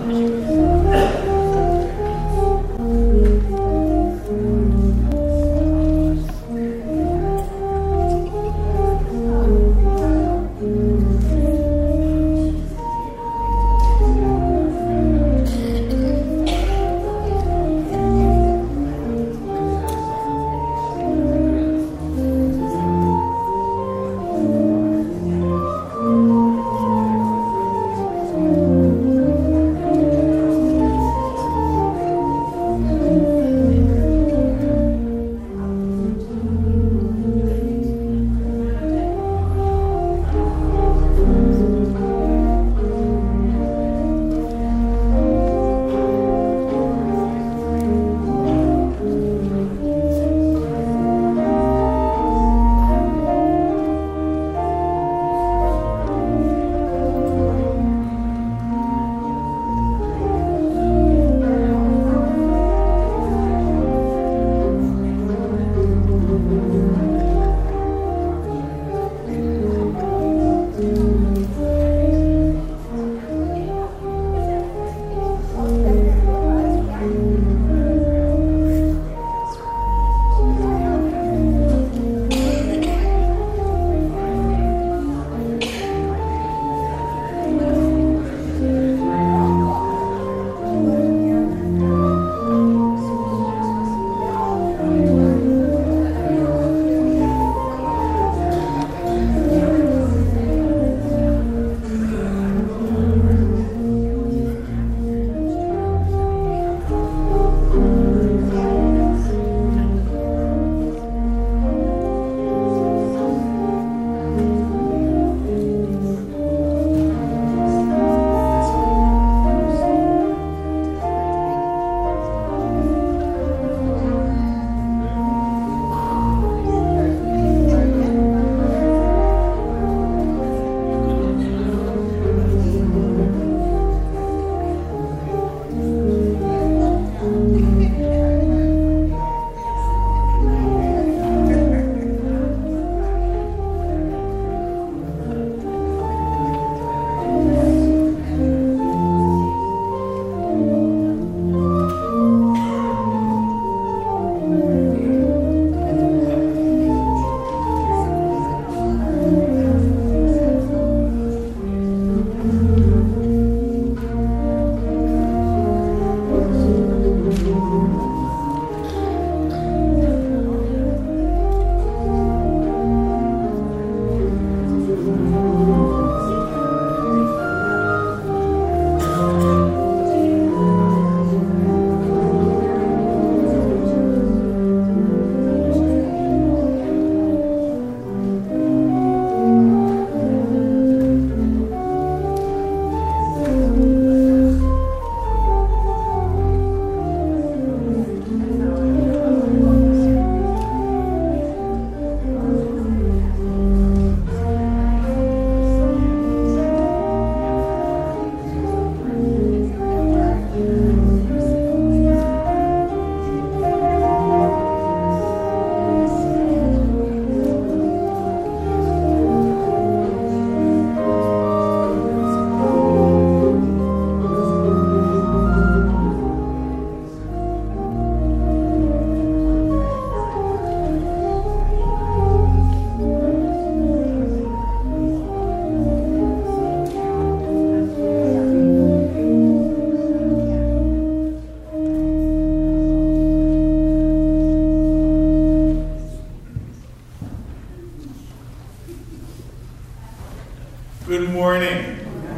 Good morning,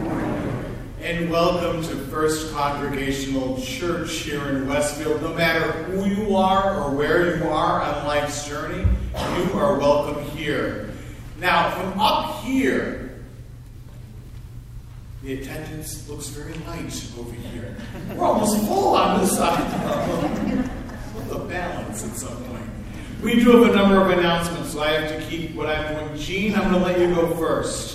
and welcome to First Congregational Church here in Westfield. No matter who you are or where you are on life's journey, you are welcome here. Now, from up here, the attendance looks very light over here. We're almost full on this side. With a balance at some point. We do have a number of announcements, so I have to keep what I'm doing. Jean, I'm going to let you go first.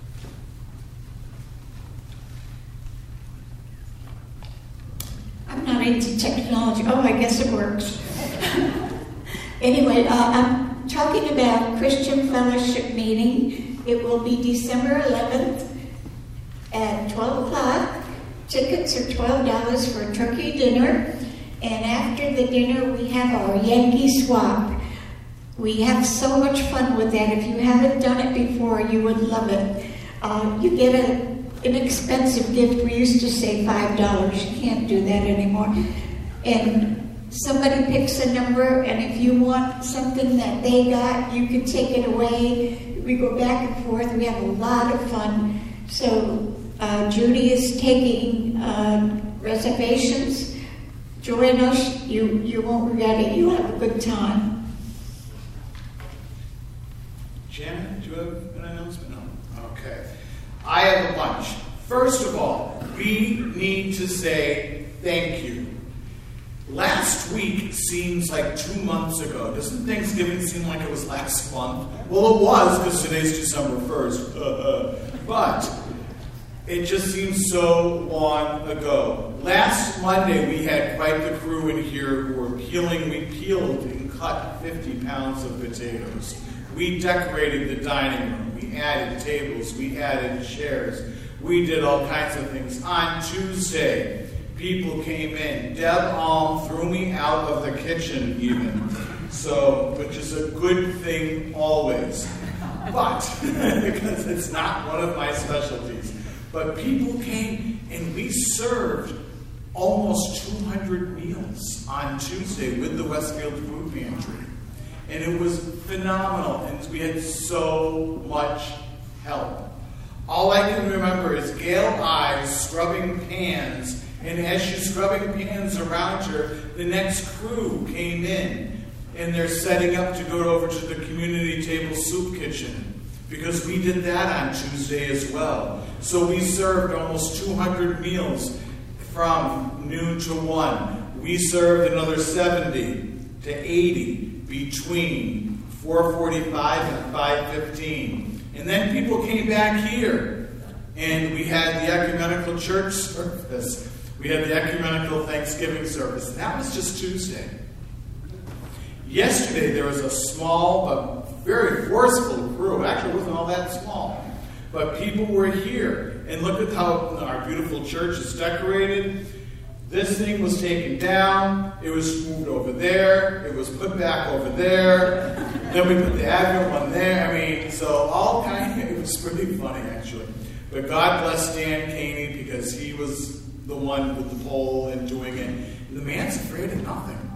I'm not into technology. Oh, I guess it works. Anyway, I'm talking about Christian Fellowship Meeting. It will be December 11th at 12 o'clock. Tickets are $12 for a turkey dinner. And after the dinner, we have our Yankee swap. We have so much fun with that. If you haven't done it before, you would love it. You get an inexpensive gift. We used to say $5. You can't do that anymore. And somebody picks a number, and if you want something that they got, you can take it away. We go back and forth. We have a lot of fun. So Judy is taking reservations. Join us. You won't regret it. You'll have a good time. Janet, do you have an announcement? No? Okay. I have a bunch. First of all, we need to say thank you. Last week seems like 2 months ago. Doesn't Thanksgiving seem like it was last month? Well, it was, because today's December 1st. But it just seems so long ago. Last Monday, we had quite the crew in here who were peeling. We peeled and cut 50 pounds of potatoes. We decorated the dining room. We added tables. We added chairs. We did all kinds of things. On Tuesday, people came in. Deb Alm threw me out of the kitchen even. So, which is a good thing always. But, because it's not one of my specialties. But people came and we served almost 200 meals on Tuesday with the Westfield Food Pantry. And it was phenomenal, and we had so much help. All I can remember is Gail Ives scrubbing pans, and as she's scrubbing pans around her, the next crew came in, and they're setting up to go over to the community table soup kitchen, because we did that on Tuesday as well. So we served almost 200 meals from noon to 1. We served another 70 to 80 between 4:45 and 5:15. And then people came back here, and we had the ecumenical church service. We had the ecumenical Thanksgiving service. And that was just Tuesday. Yesterday, there was a small but very forceful crew. Actually, it wasn't all that small. But people were here. And look at how our beautiful church is decorated. This thing was taken down, it was moved over there, it was put back over there, then we put the Advent one there. I mean, so all kinds of, it was pretty funny actually. But God bless Dan Caney, because he was the one with the pole and doing it. And the man's afraid of nothing.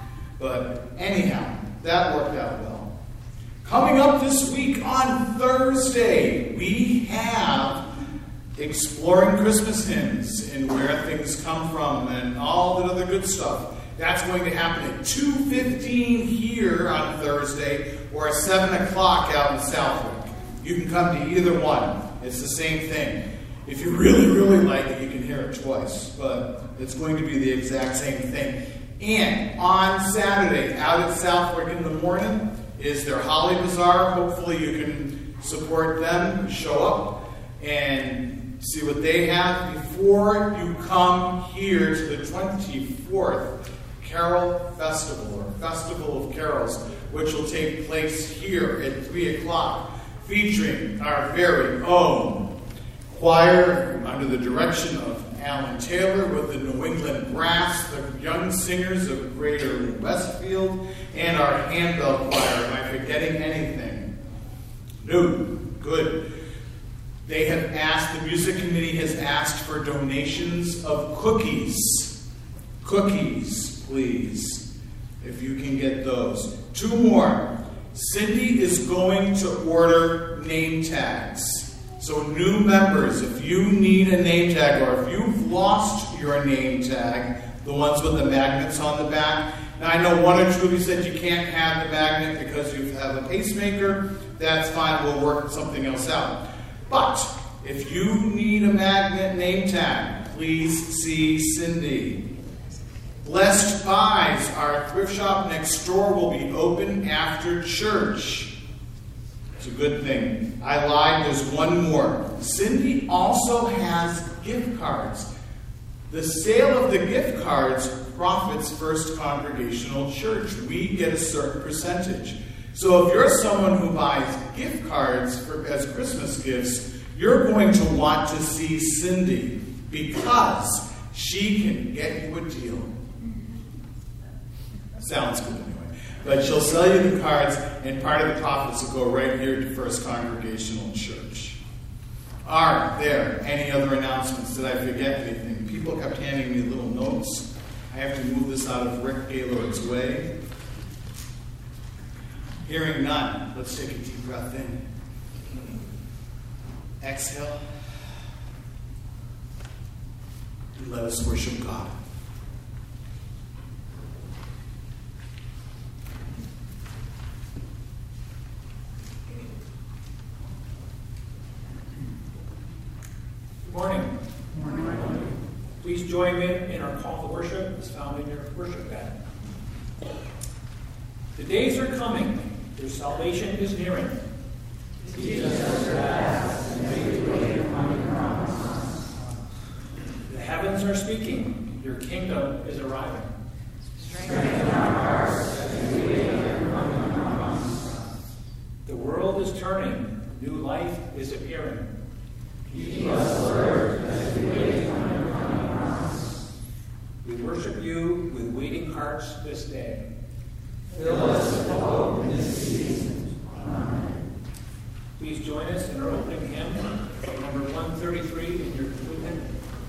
But anyhow, that worked out well. Coming up this week on Thursday, we have Exploring Christmas Hymns and where things come from and all that other good stuff. That's going to happen at 2:15 here on Thursday or 7 o'clock out in Southwick. You can come to either one. It's the same thing. If you really, really like it, you can hear it twice. But it's going to be the exact same thing. And on Saturday, out at Southwick in the morning, is their Holly Bazaar. Hopefully you can support them, show up, and see what they have before you come here to the 24th Carol Festival, or Festival of Carols, which will take place here at 3 o'clock, featuring our very own choir under the direction of Alan Taylor with the New England Brass, the young singers of Greater Westfield, and our handbell choir. Am I forgetting anything? No. Good. They have asked, the music committee has asked for donations of cookies. Cookies, please, if you can get those. 2 more. Cindy is going to order name tags. So new members, if you need a name tag, or if you've lost your name tag, the ones with the magnets on the back. Now I know 1 or 2 of you said you can't have the magnet because you have a pacemaker. That's fine, we'll work something else out. But if you need a magnet name tag, please see Cindy. Blessed Buys, our thrift shop next door, will be open after church. It's a good thing. I lied, there's 1 more. Cindy also has gift cards. The sale of the gift cards profits First Congregational Church. We get a certain percentage. So if you're someone who buys gift cards as Christmas gifts, you're going to want to see Cindy. because she can get you a deal. Sounds good anyway. But she'll sell you the cards, and part of the profits will go right here to First Congregational Church. Are there any other announcements? Did I forget anything? People kept handing me little notes. I have to move this out of Rick Gaylord's way. Hearing none, let's take a deep breath in. Exhale. And let us worship God. Good morning. Good morning. Please join me in our call to worship as found in your worship guide. The days are coming. Your salvation is nearing. Jesus Christ, and make way upon your promise. The heavens are speaking. Your kingdom is arriving. Strengthen our hearts as we wait upon your promise. The world is turning. New life is appearing. Keep us alert as we wait upon your promise. We worship you with waiting hearts this day. Fill us with hope in this season. Amen. Please join us in our opening hymn, number 133 in your blue hymn.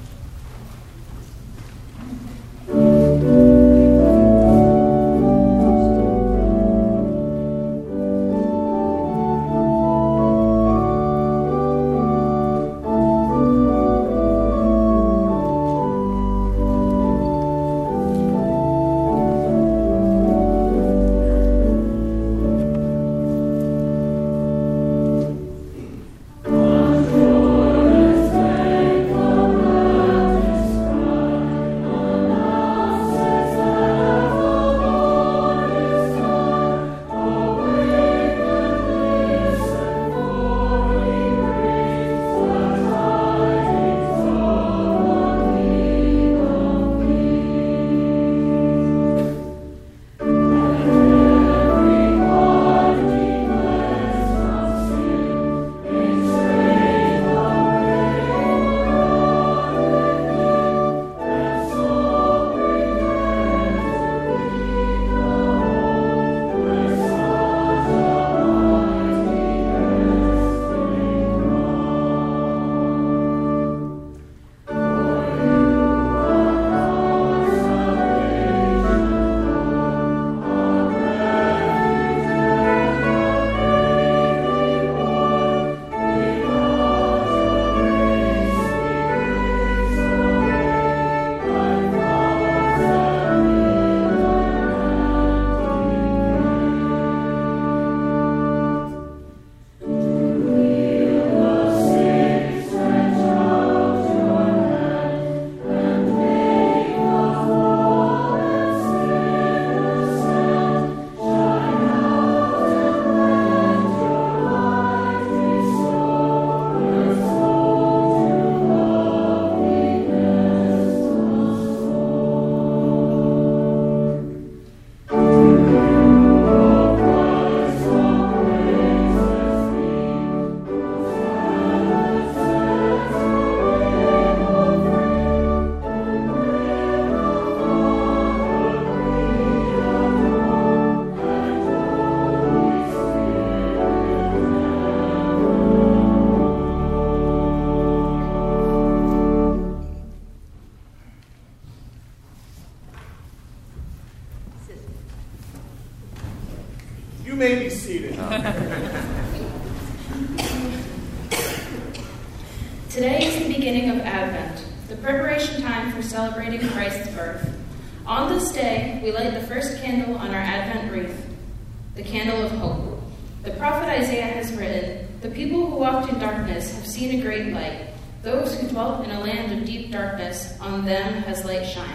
may be seated. Today is the beginning of Advent, the preparation time for celebrating Christ's birth. On this day, we light the first candle on our Advent wreath, the candle of hope. The prophet Isaiah has written, "The people who walked in darkness have seen a great light. Those who dwelt in a land of deep darkness, on them has light shined."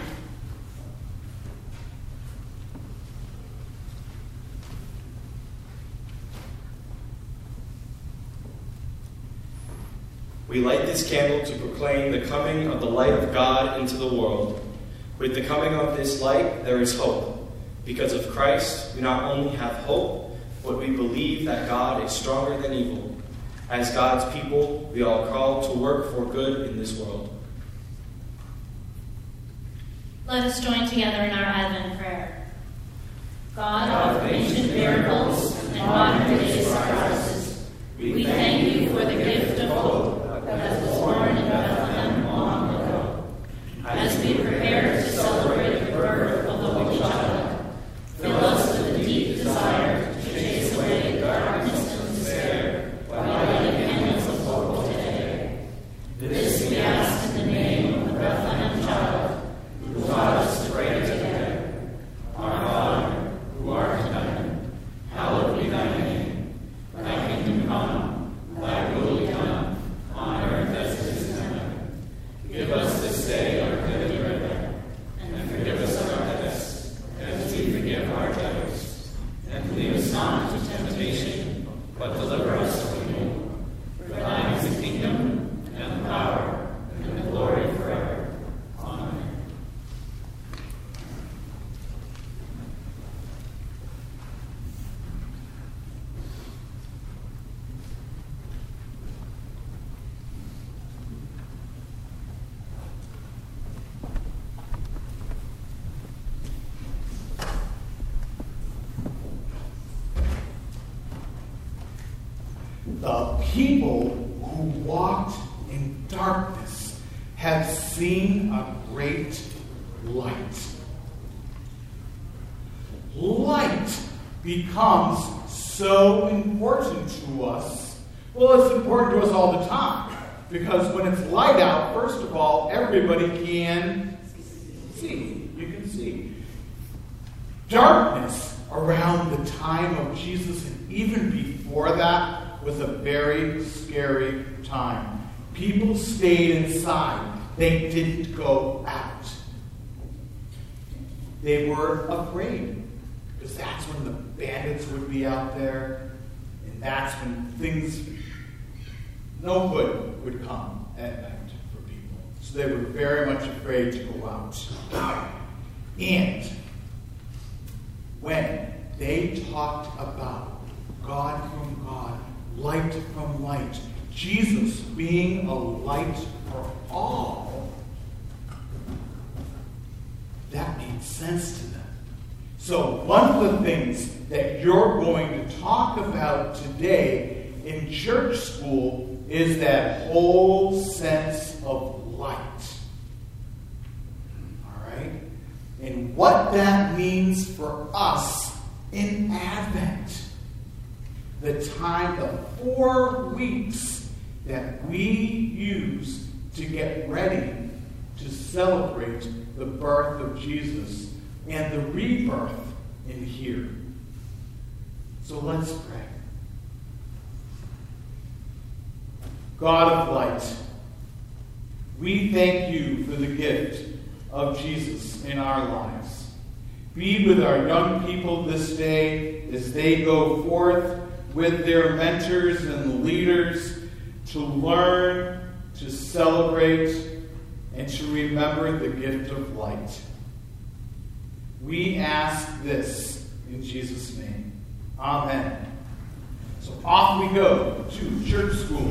We light this candle to proclaim the coming of the light of God into the world. With the coming of this light, there is hope. Because of Christ, we not only have hope, but we believe that God is stronger than evil. As God's people, we are called to work for good in this world. Let us join together in our Advent prayer. God of ancient miracles and modern-day surprises, we thank you for the gift of hope that was born in Bethlehem long ago. As we prepare to celebrate the birth of the Holy Child, fill us with a deep desire to chase away darkness and despair while lighting candles of hope today. This we ask in the name of the Bethlehem child, who taught us to pray together. Our Father, who art in heaven, hallowed be thy name. Thy kingdom come, thy will be done, on earth as it is in heaven. Give us this day our daily bread, and forgive us our debts, as we forgive our debtors. And lead us not into temptation, but deliver us from evil. For thine is the kingdom, and the power, and the glory forever. Amen. The people who walked in darkness have seen a great light. Light becomes so important to us. Well, it's important to us all the time. Because when it's light out, first of all, everybody can see. You can see. Darkness around the time of Jesus and even before that was a very scary time. People stayed inside. They didn't go out. They were afraid because that's when the bandits would be out there, and that's when things, no good would come at night for people. So they were very much afraid to go out. And when they talked about God from God, light from light, Jesus being a light for all, that made sense to them. So one of the things that you're going to talk about today in church school is that whole sense of light. All right? And what that means for us in Advent. The time, the 4 weeks that we use to get ready to celebrate the birth of Jesus and the rebirth in here. So let's pray. God of light, we thank you for the gift of Jesus in our lives. Be with our young people this day as they go forth with their mentors and leaders to learn, to celebrate, and to remember the gift of light. We ask this in Jesus' name. Amen. So off we go to church school.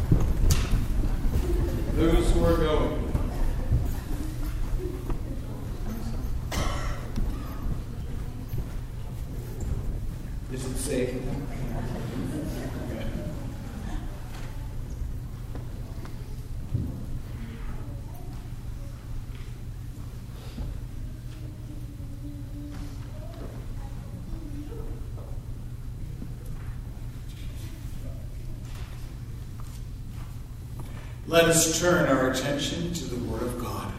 Those who are going. Is it safe? Let us turn our attention to the Word of God.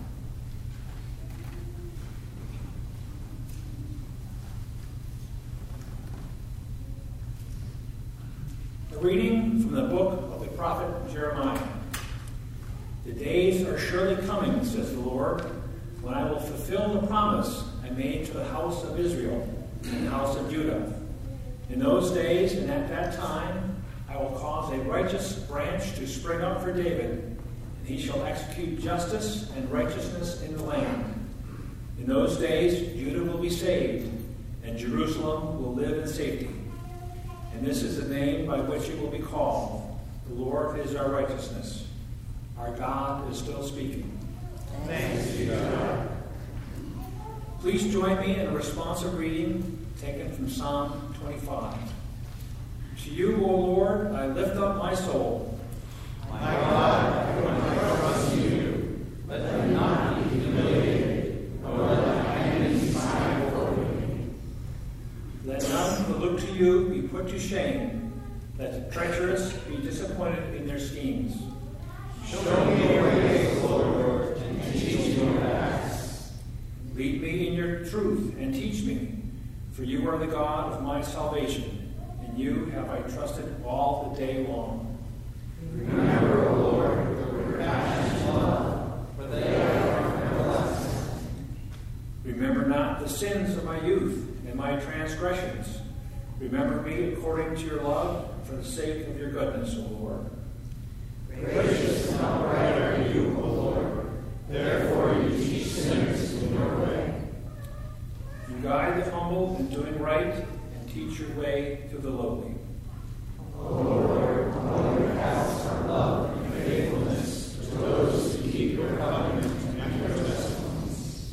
A reading from the book of the prophet Jeremiah. The days are surely coming, says the Lord, when I will fulfill the promise I made to the house of Israel and the house of Judah. In those days and at that time, I will cause a righteous branch to spring up for David, and he shall execute justice and righteousness in the land. In those days, Judah will be saved, and Jerusalem will live in safety. And this is the name by which it will be called. The Lord is our righteousness. Our God is still speaking. Thanks be to God. Please join me in a responsive reading taken from Psalm 25. To you, O Lord, I lift up my soul. My God, I put my trust in you. Let me not be humiliated, nor let my enemies triumph over me. Let none who look to you be put to shame. Let the treacherous be disappointed in their schemes. Show me your ways, O Lord, and teach me your paths. Lead me in your truth and teach me, for you are the God of my salvation. In you have I trusted all the day long. Remember, O Lord, your compassion and love, for they are everlasting. Remember not the sins of my youth and my transgressions. Remember me according to your love, for the sake of your goodness, O Lord. Gracious and upright are you, O Lord. Therefore you teach sinners in your way. You guide the humble in doing right and teach your way to the lowly. O Lord, all your paths are love and faithfulness to those who keep your covenant and your testimonies.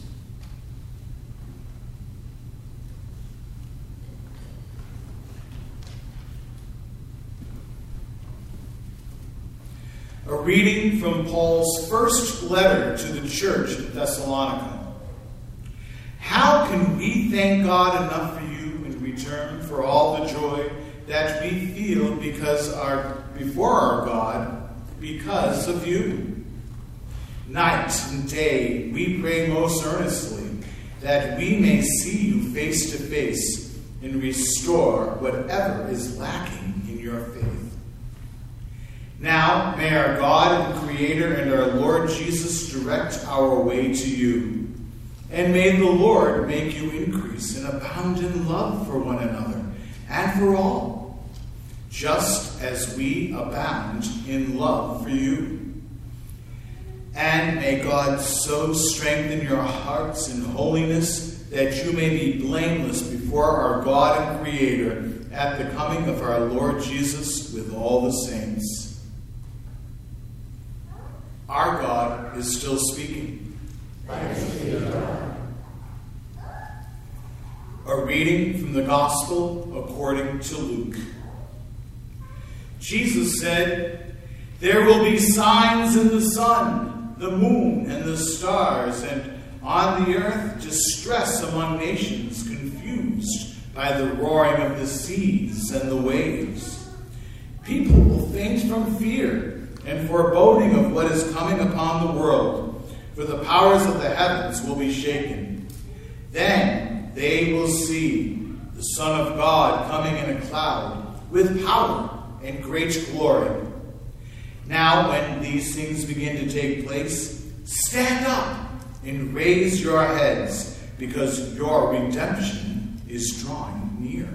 A reading from Paul's first letter to the church at Thessalonica. How can we thank God enough for you in return for all the joy that we feel before our God because of you? Night and day we pray most earnestly that we may see you face to face and restore whatever is lacking in your faith. Now may our God and Creator and our Lord Jesus direct our way to you. And may the Lord make you increase and abound in love for one another and for all, just as we abound in love for you. And may God so strengthen your hearts in holiness that you may be blameless before our God and Creator at the coming of our Lord Jesus with all the saints. Our God is still speaking. A reading from the Gospel according to Luke. Jesus said, "There will be signs in the sun, the moon, and the stars, and on the earth distress among nations, confused by the roaring of the seas and the waves. People will faint from fear and foreboding of what is coming upon the world. For the powers of the heavens will be shaken. Then they will see the Son of God coming in a cloud with power and great glory. Now when these things begin to take place, stand up and raise your heads, because your redemption is drawing near."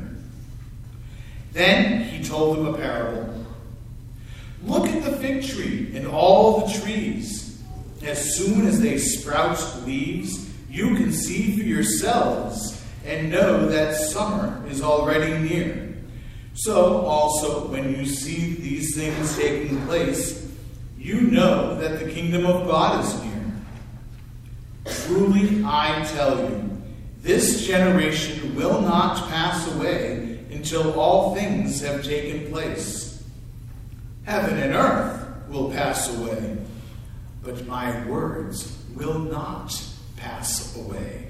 Then he told them a parable. "Look at the fig tree and all the trees. As soon as they sprout leaves, you can see for yourselves and know that summer is already near. So also, when you see these things taking place, you know that the kingdom of God is near. Truly, I tell you, this generation will not pass away until all things have taken place. Heaven and earth will pass away, but my words will not pass away.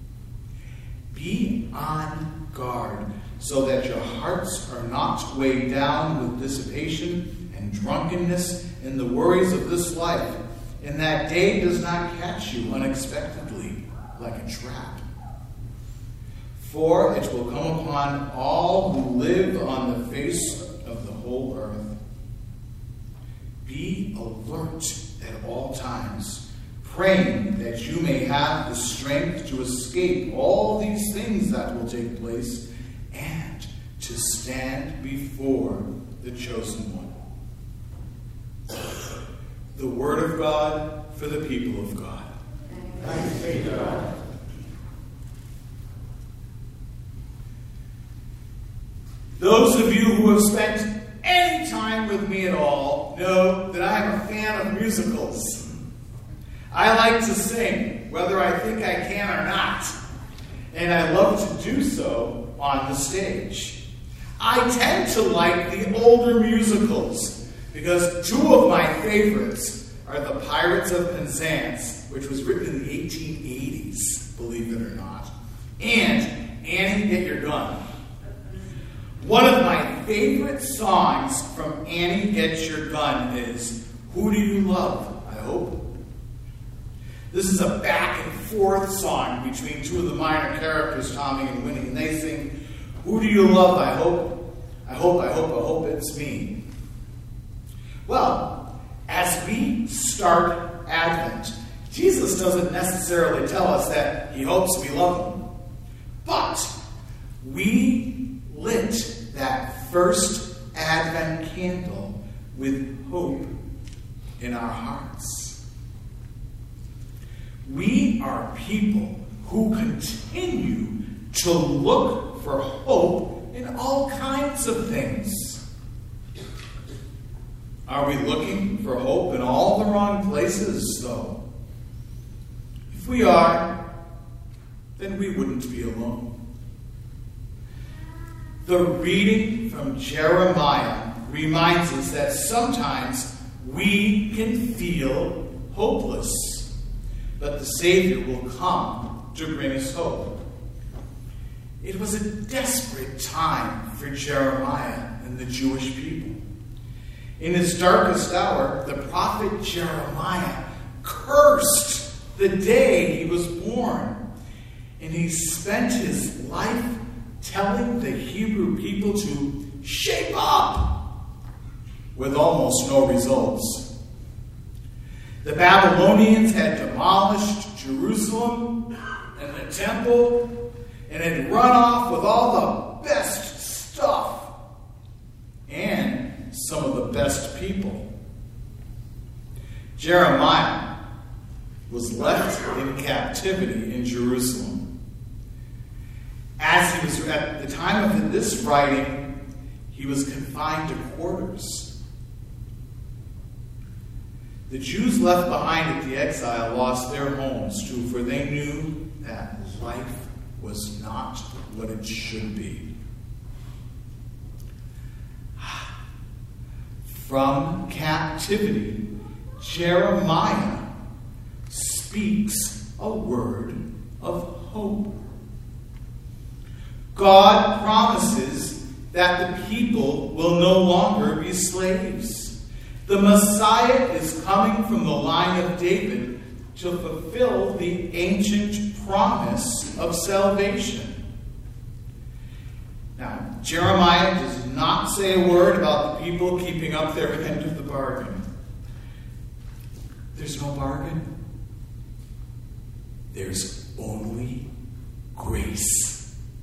Be on guard, so that your hearts are not weighed down with dissipation and drunkenness and the worries of this life, and that day does not catch you unexpectedly like a trap. For it will come upon all who live on the face of the whole earth. Be alert at all times, praying that you may have the strength to escape all these things that will take place and to stand before the chosen one." The word of God for the people of God. Thanks be to God. Those of you who have spent any time with me at all know that I am a fan of musicals. I like to sing, whether I think I can or not. and I love to do so on the stage. I tend to like the older musicals because two of my favorites are The Pirates of Penzance, which was written in the 1880s, believe it or not, and Annie, Get Your Gun. One of my favorite songs from Annie, Get Your Gun is Who Do You Love, I Hope? This is a back and forth song between two of the minor characters, Tommy and Winnie, and they sing, Who do you love, I hope? I hope it's me. Well, as we start Advent, Jesus doesn't necessarily tell us that he hopes we love him. But we lit that first Advent candle with hope in our hearts. We are people who continue to look for hope in all kinds of things. Are we looking for hope in all the wrong places, though? If we are, then we wouldn't be alone. The reading from Jeremiah reminds us that sometimes we can feel hopeless, but the Savior will come to bring us hope. It was a desperate time for Jeremiah and the Jewish people. In his darkest hour, the prophet Jeremiah cursed the day he was born, and he spent his life telling the Hebrew people to shape up, with almost no results. The Babylonians had demolished Jerusalem and the temple and had run off with all the best stuff and some of the best people. Jeremiah was left in captivity in Jerusalem. As he was at the time of this writing, he was confined to quarters. The Jews left behind at the exile lost their homes too, for they knew that life was not what it should be. From captivity, Jeremiah speaks a word of hope. God promises that the people will no longer be slaves. The Messiah is coming from the line of David to fulfill the ancient promise of salvation. Now, Jeremiah does not say a word about the people keeping up their end of the bargain. There's no bargain. There's only grace.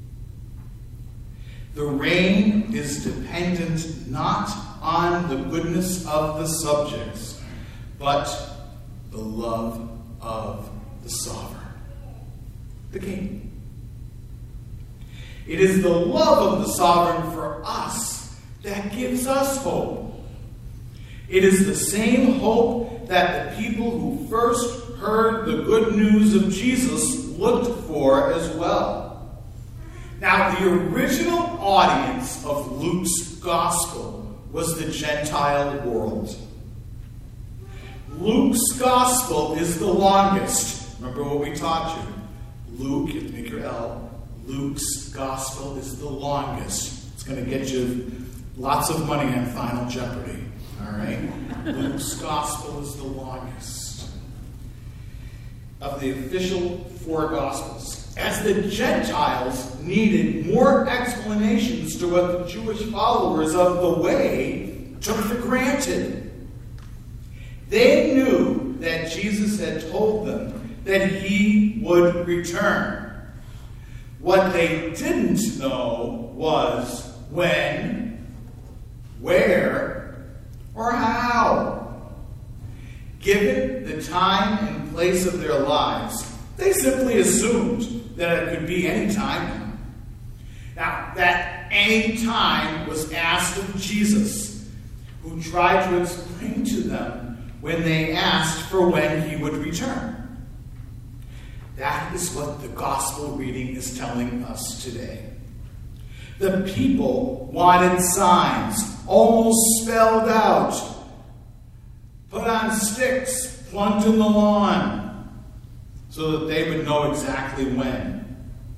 The rain is dependent not on the goodness of the subjects, but the love of the sovereign, the king. It is the love of the sovereign for us that gives us hope. It is the same hope that the people who first heard the good news of Jesus looked for as well. Now, the original audience of Luke's gospel was the Gentile world. Luke's gospel is the longest. Remember what we taught you. Luke, you have to make your L. Luke's gospel is the longest. It's going to get you lots of money on Final Jeopardy. All right? Luke's gospel is the longest of the official four gospels. As the Gentiles needed more explanations to what the Jewish followers of the way took for granted. They knew that Jesus had told them that he would return. What they didn't know was when, where, or how. Given the time and place of their lives, they simply assumed that it could be any time. Now, that any time was asked of Jesus, who tried to explain to them when they asked for when he would return. That is what the gospel reading is telling us today. The people wanted signs, almost spelled out. Put on sticks, plunked in the lawn, so that they would know exactly when.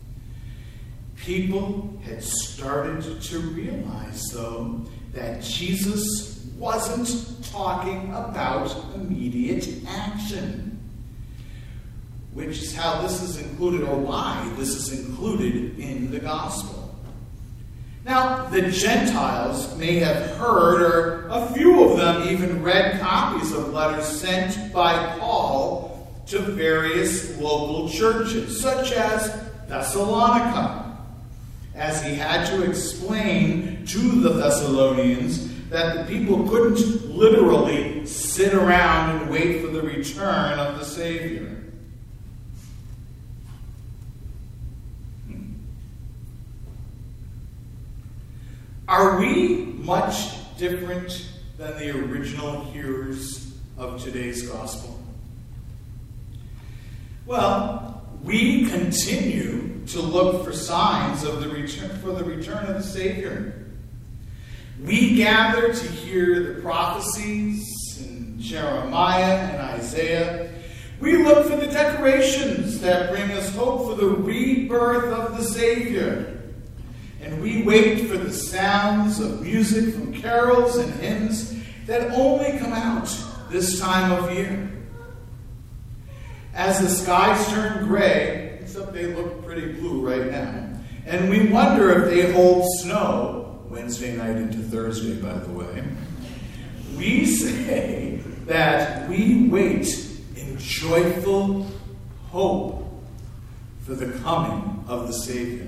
People had started to realize, though, that Jesus wasn't talking about immediate action, which is how this is included, or why this is included in the gospel. Now, the Gentiles may have heard, or a few of them even read copies of letters sent by Paul to various local churches, such as Thessalonica, as he had to explain to the Thessalonians that the people couldn't literally sit around and wait for the return of the Savior. Are we much different than the original hearers of today's gospel? Well, we continue to look for signs of the return of the Savior. We gather to hear the prophecies in Jeremiah and Isaiah. We look for the decorations that bring us hope for the rebirth of the Savior. And we wait for the sounds of music from carols and hymns that only come out this time of year. As the skies turn gray, except they look pretty blue right now, and we wonder if they hold snow, Wednesday night into Thursday, by the way, we say that we wait in joyful hope for the coming of the Savior.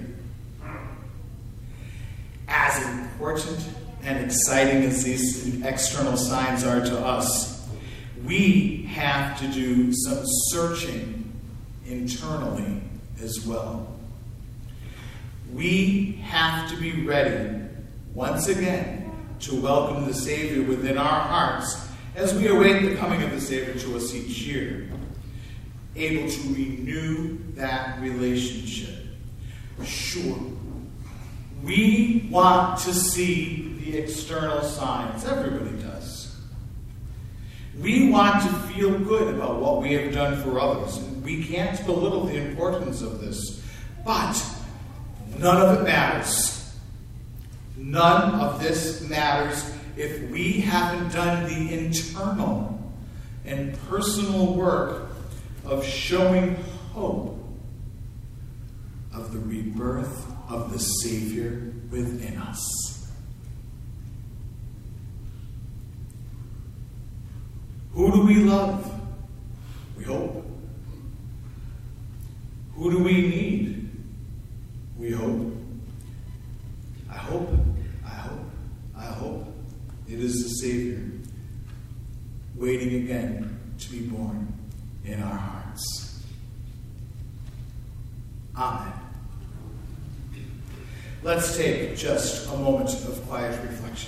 As important and exciting as these external signs are to us, we have to do some searching internally as well. We have to be ready, once again, to welcome the Savior within our hearts as we await the coming of the Savior to us each year, able to renew that relationship. Sure, we want to see the external signs. Everybody does. We want to feel good about what we have done for others. And we can't belittle the importance of this. But none of it matters. None of this matters if we haven't done the internal and personal work of showing hope of the rebirth of the Savior within us. Who do we love? We hope. Who do we need? We hope. I hope. It is the Savior waiting again to be born in our hearts. Amen. Let's take just a moment of quiet reflection.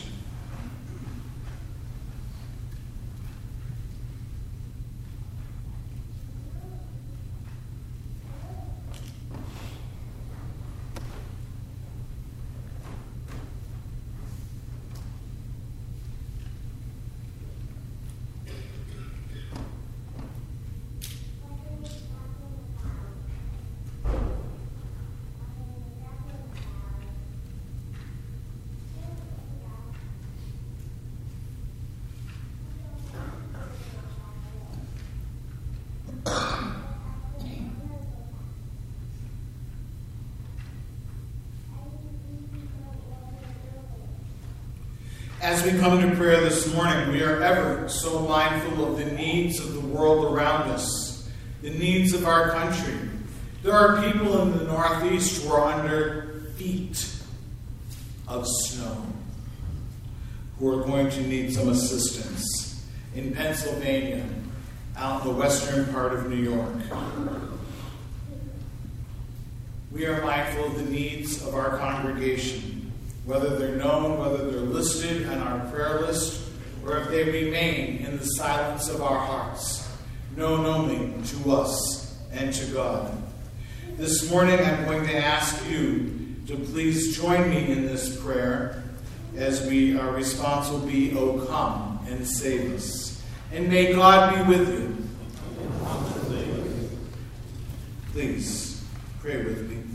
As we come to prayer this morning, we are ever so mindful of the needs of the world around us, the needs of our country. There are people in the Northeast who are under feet of snow, who are going to need some assistance. In Pennsylvania, out in the western part of New York. We are mindful of the needs of our congregation, whether they're known, whether they're listed on our prayer list, or if they remain in the silence of our hearts, known only to us and to God. This morning I'm going to ask you to please join me in this prayer as our response will be, "O come and save us." And may God be with you. Please pray with me.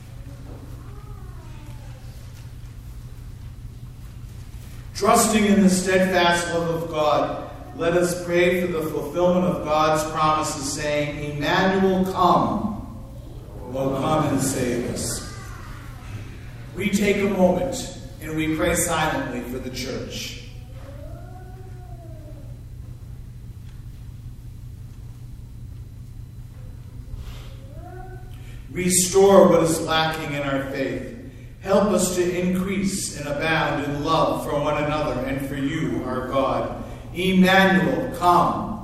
Trusting in the steadfast love of God, let us pray for the fulfillment of God's promises, saying, "Emmanuel, come. O come and save us." We take a moment and we pray silently for the church. Restore what is lacking in our faith. Help us to increase and abound in love for one another and for you, our God. Emmanuel, come.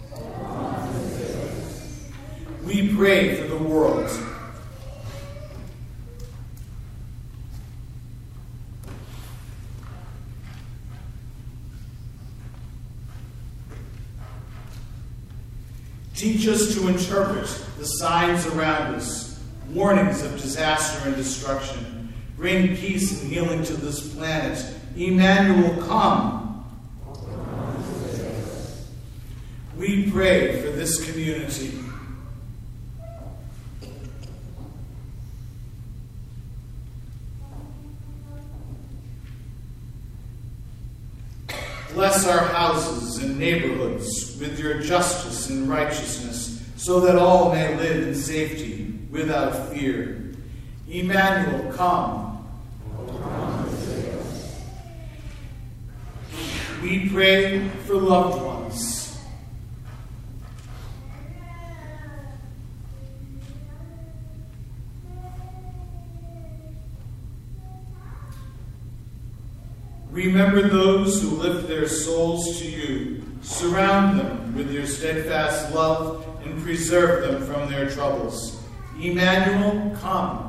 We pray for the world. Teach us to interpret the signs around us, warnings of disaster and destruction. Bring peace and healing to this planet. Emmanuel, come. We pray for this community. Bless our houses and neighborhoods with your justice and righteousness, so that all may live in safety without fear. Emmanuel, come. We pray for loved ones. Remember those who lift their souls to you. Surround them with your steadfast love and preserve them from their troubles. Emmanuel, come.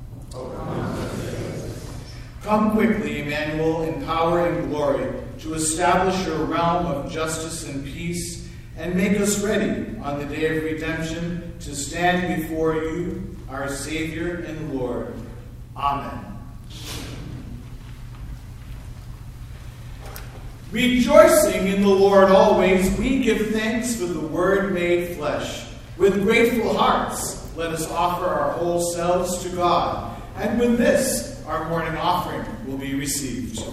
Come quickly, Emmanuel, in power and glory, to establish your realm of justice and peace, and make us ready on the day of redemption to stand before you, our Savior and Lord. Amen. Rejoicing in the Lord always, we give thanks for the Word made flesh. With grateful hearts, let us offer our whole selves to God. And with this, our morning offering will be received.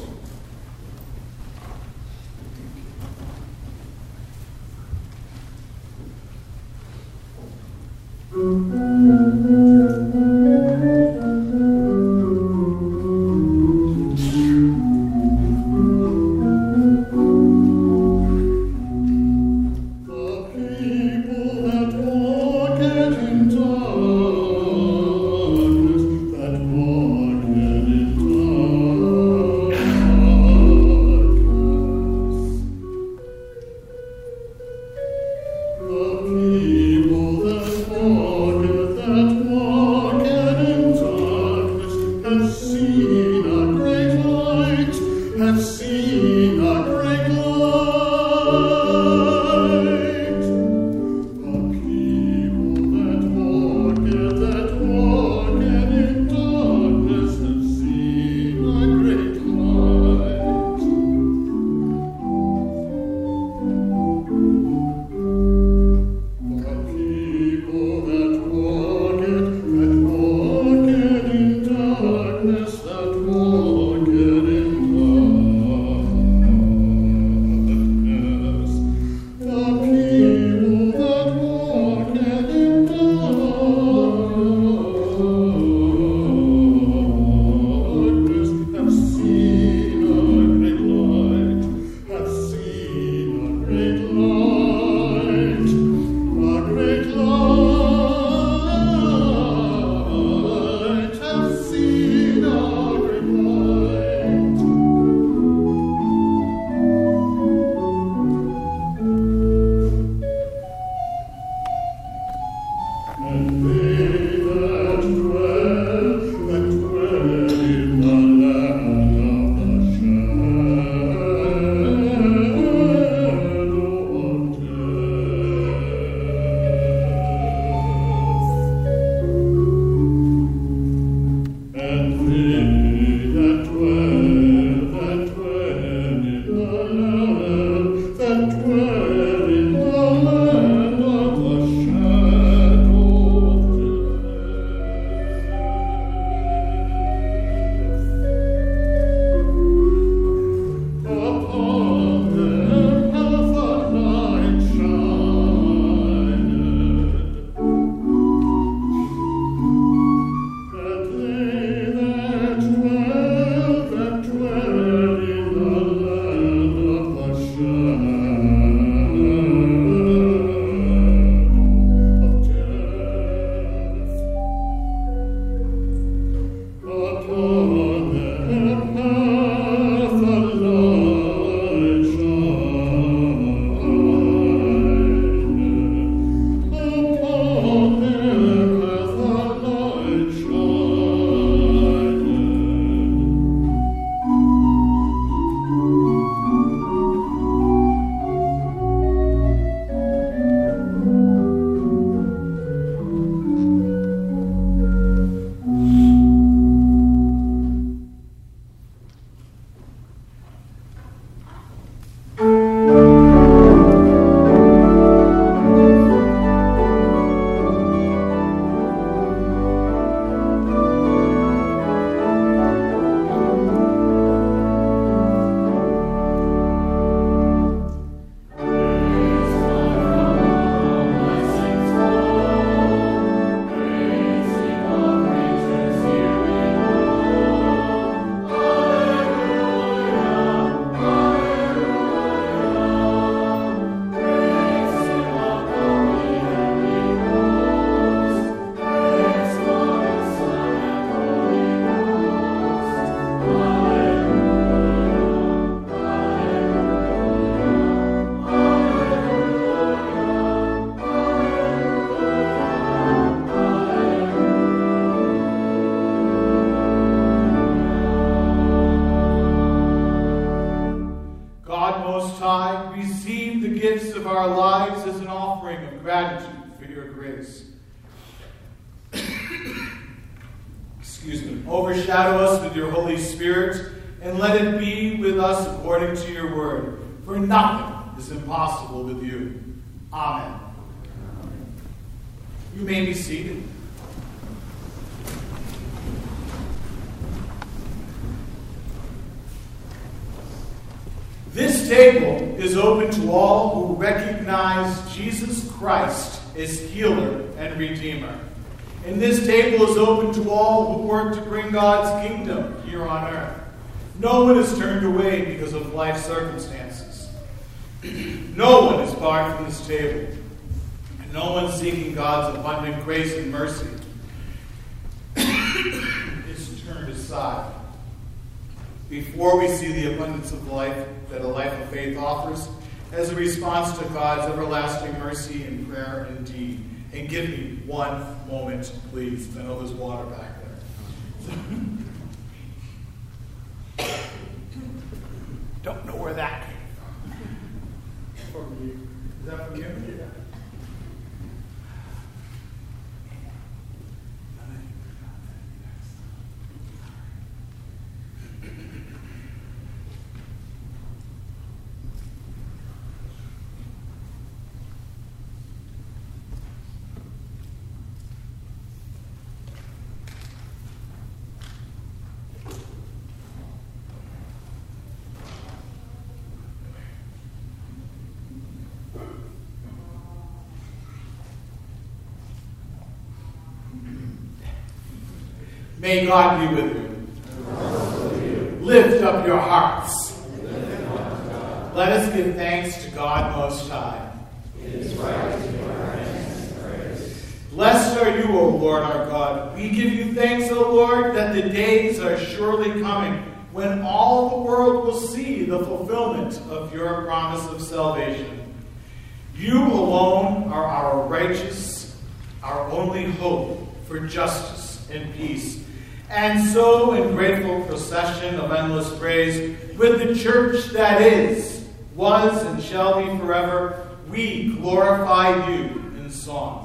your grace. Excuse me. Overshadow us with your Holy Spirit, and let it be with us according to your word. For nothing is impossible with you. Amen. You may be seated. This table is open to all who recognize Jesus Christ as healer and redeemer. And this table is open to all who work to bring God's kingdom here on earth. No one is turned away because of life circumstances. No one is barred from this table. And no one seeking God's abundant grace and mercy is turned aside. Before we see the abundance of life that a life of faith offers, as a response to God's everlasting mercy in prayer and deed. And give me one moment, please. I know there's water back there. Don't know where that came from. From you. Is that from you? Yeah. May God be with you. Lift up your hearts. Let us give thanks to God Most High. It is right to give our thanks and praise. Blessed are you, O Lord our God. We give you thanks, O Lord, that the days are surely coming when all the world will see the fulfillment of your promise of salvation. You alone are our righteous, our only hope for justice and peace. And so, in grateful procession of endless praise, with the church that is, was, and shall be forever, we glorify you in song.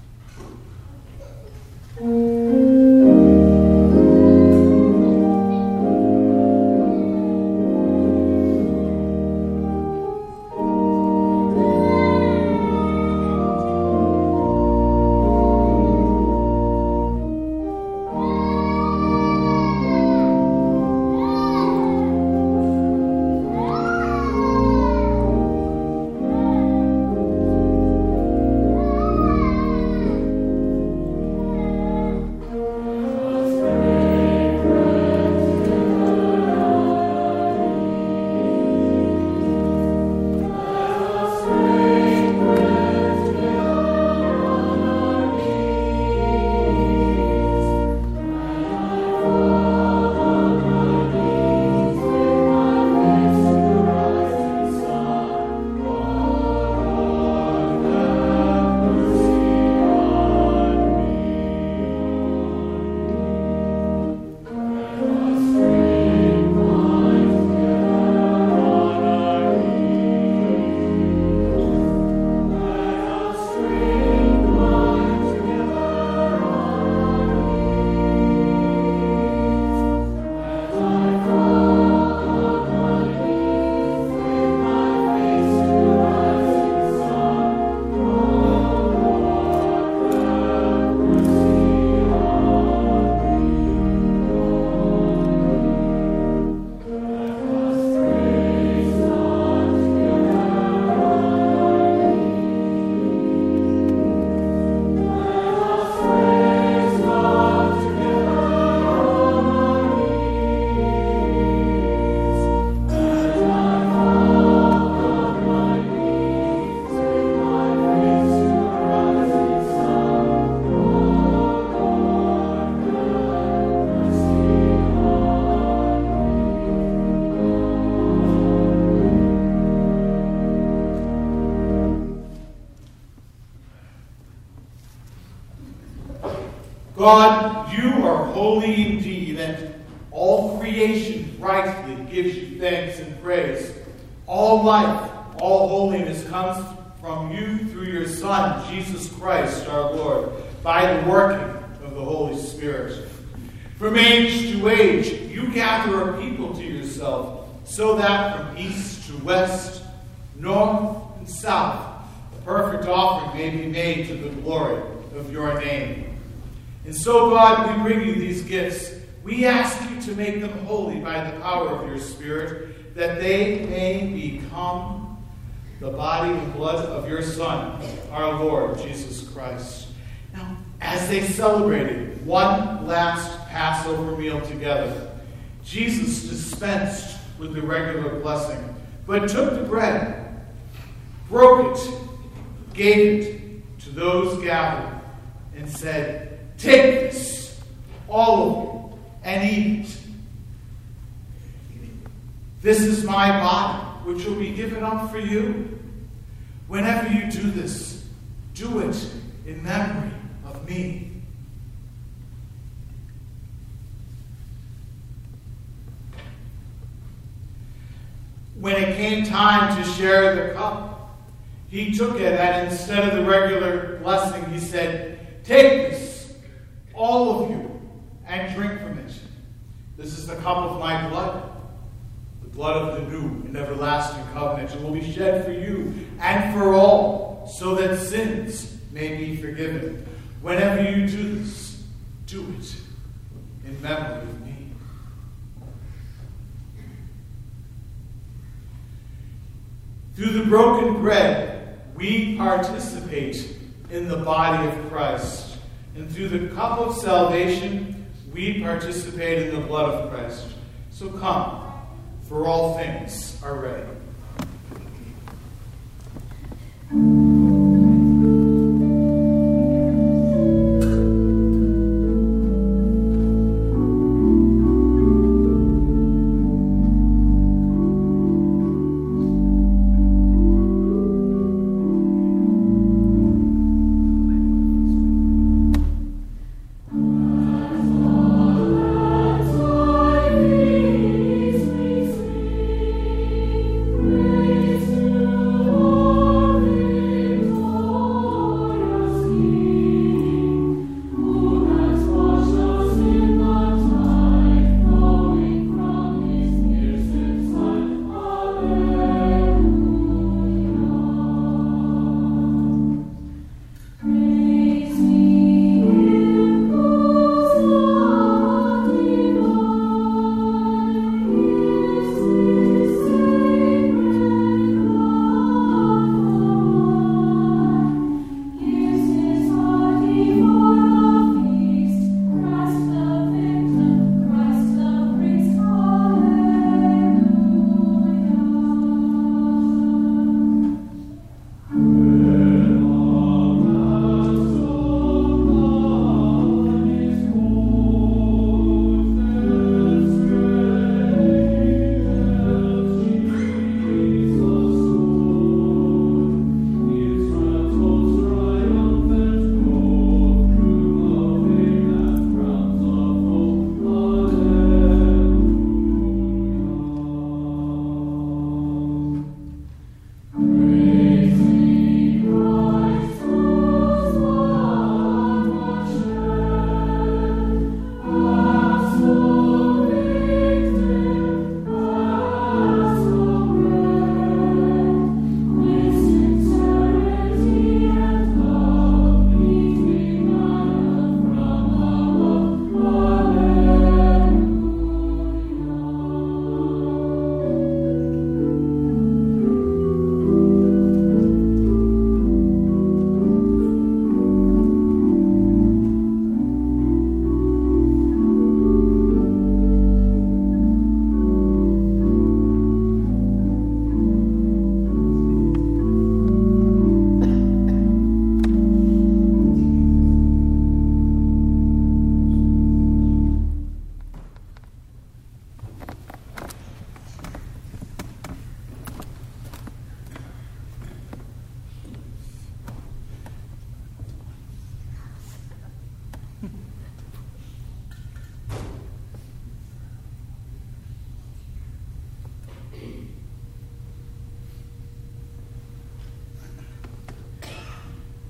God, you are holy indeed, and all creation rightly gives you thanks and praise. All life, all holiness comes from you through your Son, Jesus Christ our Lord, by the working of the Holy Spirit. From age to age, you gather a people to yourself, so that from east to west, north and south, a perfect offering may be made to the glory of your name. And so, God, we bring you these gifts. We ask you to make them holy by the power of your Spirit, that they may become the body and blood of your Son, our Lord Jesus Christ. Now, as they celebrated one last Passover meal together, Jesus dispensed with the regular blessing, but took the bread, broke it, gave it to those gathered, and said, "Take this, all of you, and eat it. This is my body, which will be given up for you. Whenever you do this, do it in memory of me." When it came time to share the cup, he took it, and instead of the regular blessing, he said, "Take this, all of you, and drink from it. This is the cup of my blood, the blood of the new and everlasting covenant. It will be shed for you and for all, so that sins may be forgiven. Whenever you do this, do it in memory of me." Through the broken bread, we participate in the body of Christ. And through the cup of salvation, we participate in the blood of Christ. So come, for all things are ready.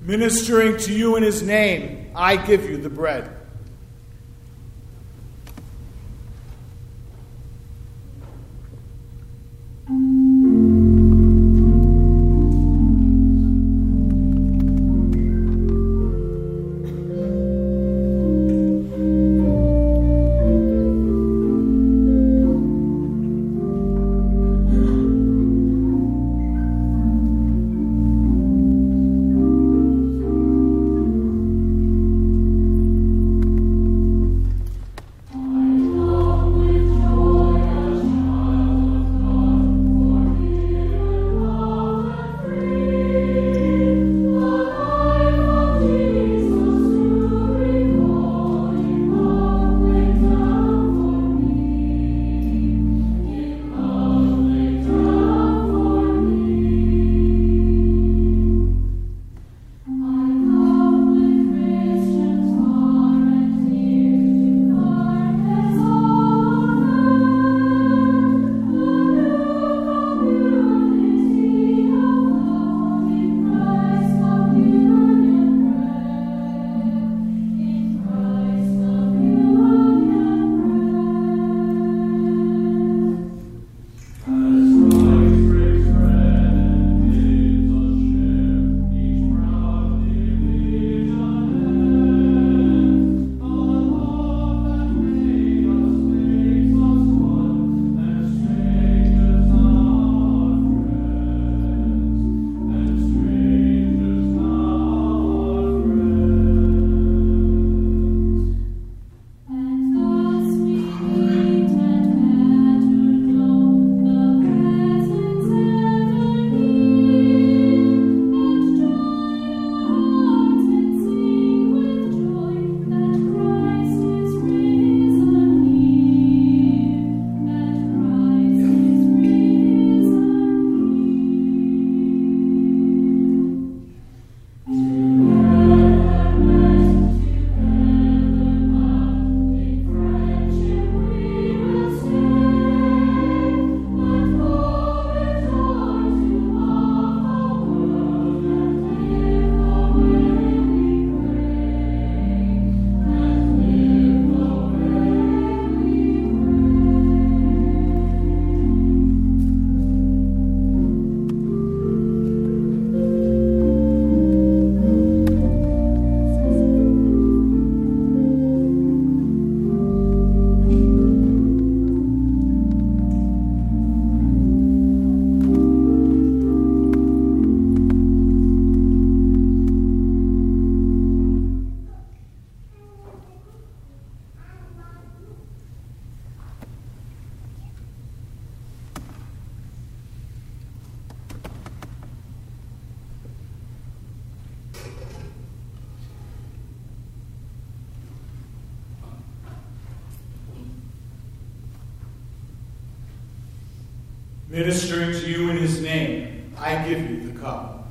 Ministering to you in his name, I give you the bread. Ministering to you in his name, I give you the cup.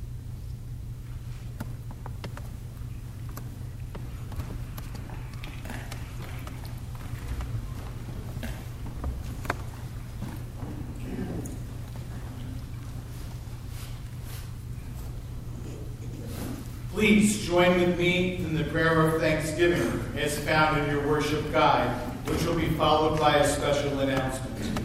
Please join with me in the prayer of thanksgiving as found in your worship guide, which will be followed by a special announcement.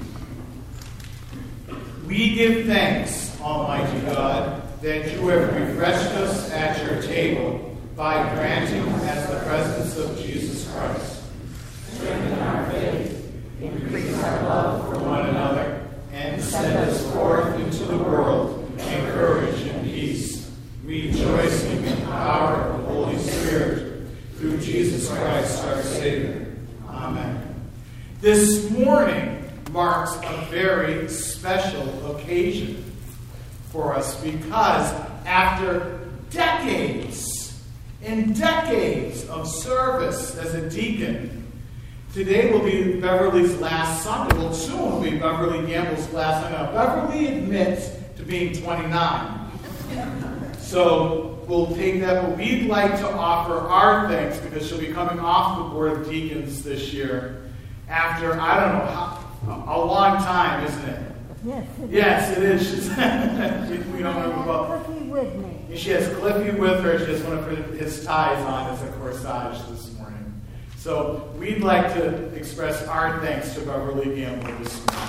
We give thanks, Almighty God, that you have refreshed us at your table by granting us the presence of Jesus Christ. Strengthen our faith, increase our love for one another, and send us forth into the world in courage and peace, rejoicing in the power of the Holy Spirit, through Jesus Christ our Savior. Amen. This morning marks a very special occasion for us because after decades and decades of service as a deacon, today will be Beverly's last Sunday. Well, soon will be Beverly Gamble's last Sunday. Now, Beverly admits to being 29. So we'll take that, but we'd like to offer our thanks because she'll be coming off the Board of Deacons this year after, I don't know, a long time, isn't it? Yes, Yes, it is. We don't know about. Cookie with me. And she has Cliffy with her. She has one of his ties on as a corsage this morning. So we'd like to express our thanks to Beverly Gamble this morning.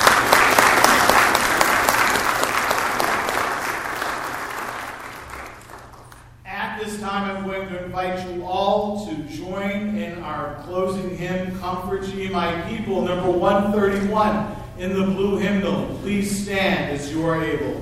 At this time, I'm going to invite you all to join in our closing hymn, Comfort Ye My People, number 131 in the blue hymnal. Please stand as you are able.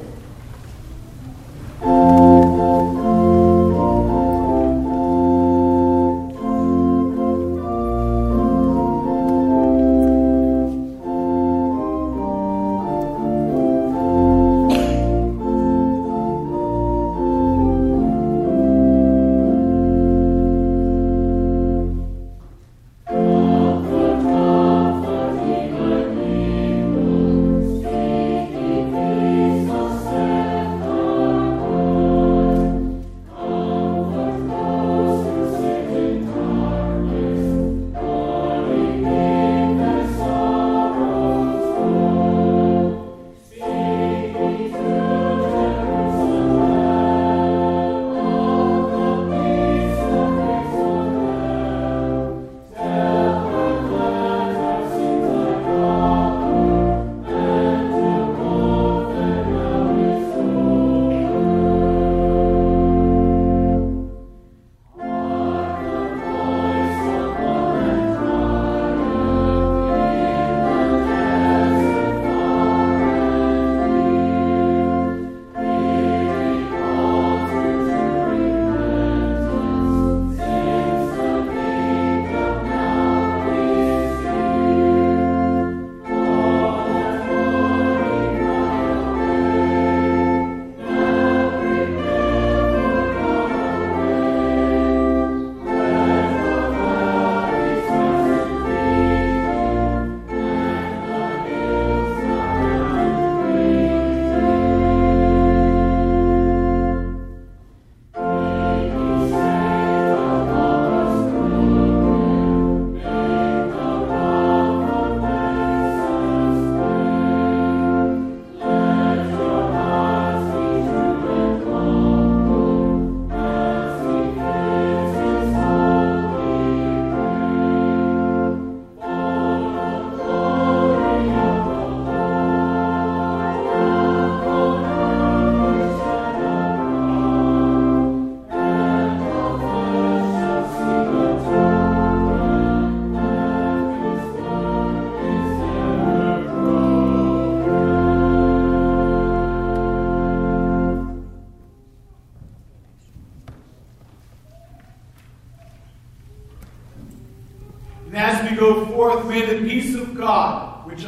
And as we go forth, may the peace of God, which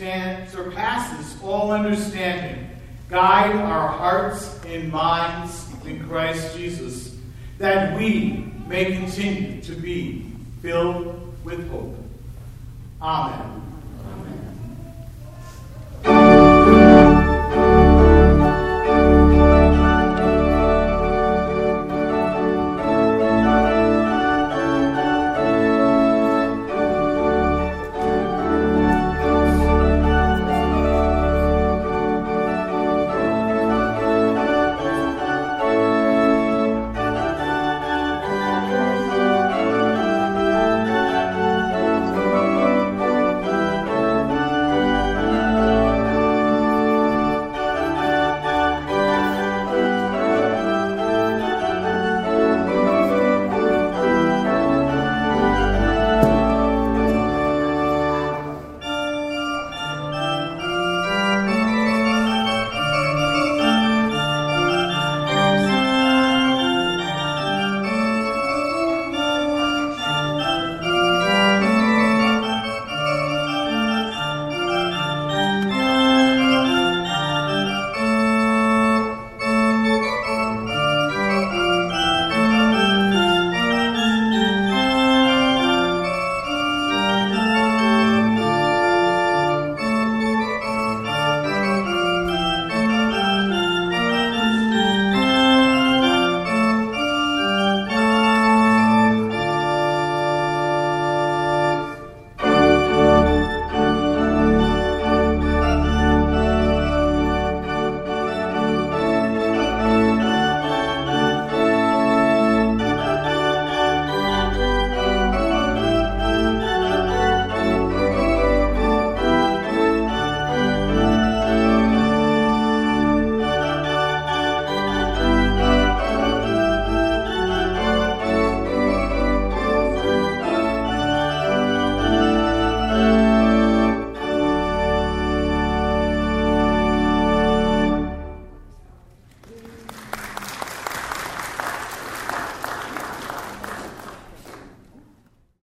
surpasses all understanding, guide our hearts and minds in Christ Jesus, that we may continue to be filled with hope. Amen. Amen.